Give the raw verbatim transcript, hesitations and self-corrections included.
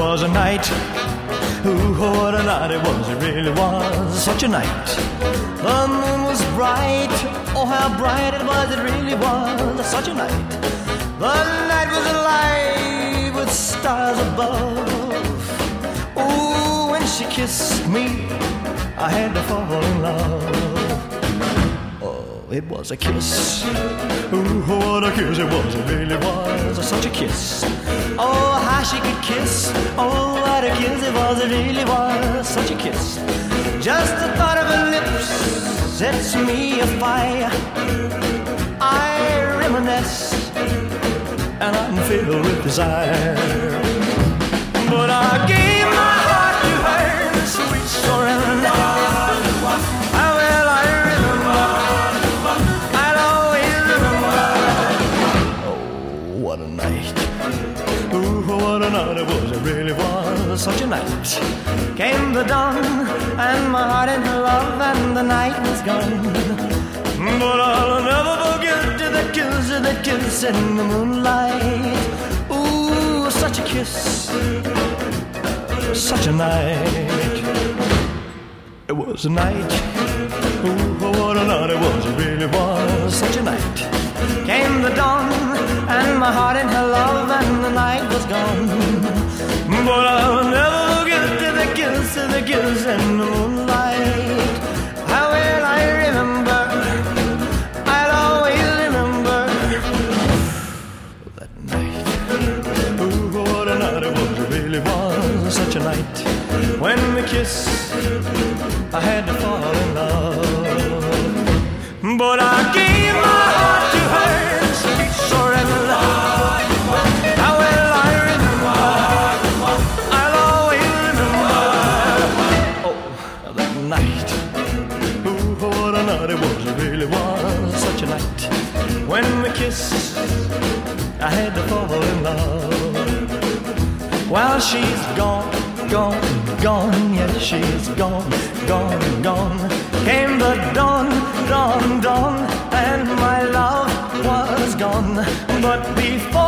was a night. Ooh, what a night it was, it really was such a night. The moon was bright, oh how bright it was, it really was such a night. The night was alive with stars above. Ooh, when she kissed me, I had to fall in love. Oh, it was a kiss. Ooh, what a kiss it was, it really was such a kiss. Oh, how she could kiss. Oh, what a kiss it was, it really was such a kiss. Just the thought of her lips sets me afire. I reminisce and I'm filled with desire. But I gave my heart to her, sweet surrender. How well I remember, I'll always remember. Oh, what a night. Ooh, what a night it was, it really was such a night. Came the dawn, and my heart in love, and the night was gone. But I'll never forget the kiss, the kiss in the moonlight. Ooh, such a kiss, such a night. It was a night. Ooh, what a night it was, it really was such a night. Came the dawn, and my heart in her love, and the night was gone. But I'll never forget the kiss, the kiss in the moonlight. How well I remember, I'll always remember that night. Ooh, what a night it was, it really was such a night. When we kissed, I had to fall in love. But I gave my heart to her, sweet surrender. How well I remember, I'll always remember. Oh, that night. Ooh, what a night it was, it really was such a night. When we kissed, I had to fall in love. While she's gone, gone, gone, yes, she's gone, gone, gone. Came the dawn, dawn, dawn, and my love was gone. But before